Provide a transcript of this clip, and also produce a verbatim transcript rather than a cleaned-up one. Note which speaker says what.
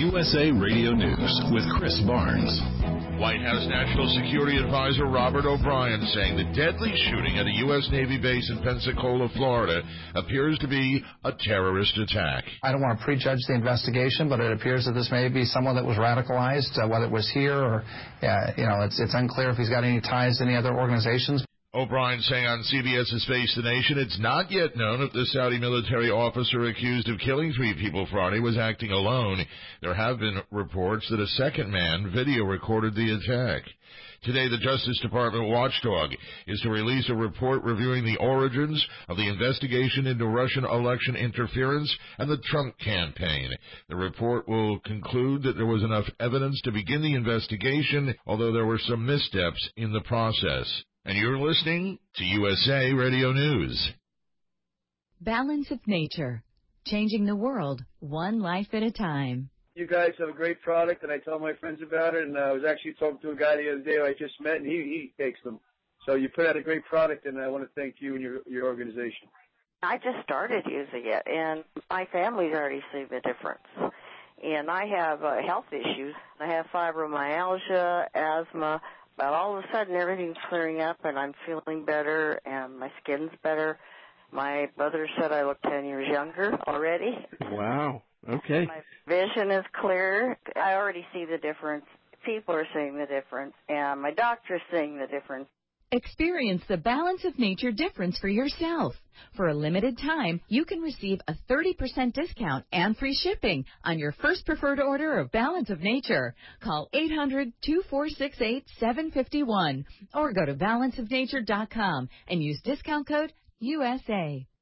Speaker 1: U S A Radio News with Chris Barnes.
Speaker 2: White House National Security Advisor Robert O'Brien saying the deadly shooting at a U S Navy base in Pensacola, Florida, appears to be a terrorist attack.
Speaker 3: I don't want to prejudge the investigation, but it appears that this may be someone that was radicalized, uh, whether it was here or, uh, you know, it's, it's unclear if he's got any ties to any other organizations.
Speaker 2: O'Brien saying on CBS's Face the Nation, it's not yet known if the Saudi military officer accused of killing three people Friday was acting alone. There have been reports that a second man video recorded the attack. Today, the Justice Department watchdog is to release a report reviewing the origins of the investigation into Russian election interference and the Trump campaign. The report will conclude that there was enough evidence to begin the investigation, although there were some missteps in the process. And you're listening to U S A Radio News.
Speaker 4: Balance of Nature, changing the world one life at a time.
Speaker 5: You guys have a great product, and I tell my friends about it, and I was actually talking to a guy the other day who I just met, and he, he takes them. So you put out a great product, and I want to thank you and your, your organization.
Speaker 6: I just started using it, and my family's already seen the difference. And I have uh, health issues. I have fibromyalgia, asthma. But all of a sudden, everything's clearing up, and I'm feeling better, and my skin's better. My brother said I look ten years younger already.
Speaker 7: Wow. Okay.
Speaker 6: My vision is clear. I already see the difference. People are seeing the difference, and my doctor's seeing the difference.
Speaker 4: Experience the Balance of Nature difference for yourself. For a limited time, you can receive a thirty percent discount and free shipping on your first preferred order of Balance of Nature. Call eight hundred, two four six eight, seven five one or go to balance of nature dot com and use discount code U S A.